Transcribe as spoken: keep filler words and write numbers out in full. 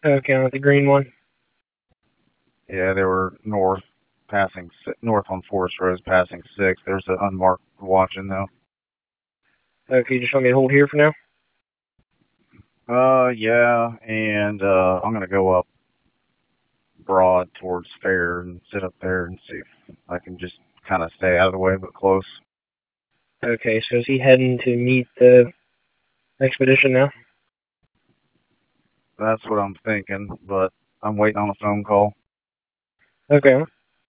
Okay, on the green one. Yeah, they were north, passing si- north on Forest Road, passing six. There's an unmarked watching though. Okay, you just want me to hold here for now? Uh, yeah, and uh, I'm gonna go up broad towards Fair and sit up there and see if I can just kind of stay out of the way, but close. Okay, so is he heading to meet the expedition now? That's what I'm thinking, but I'm waiting on a phone call. Okay.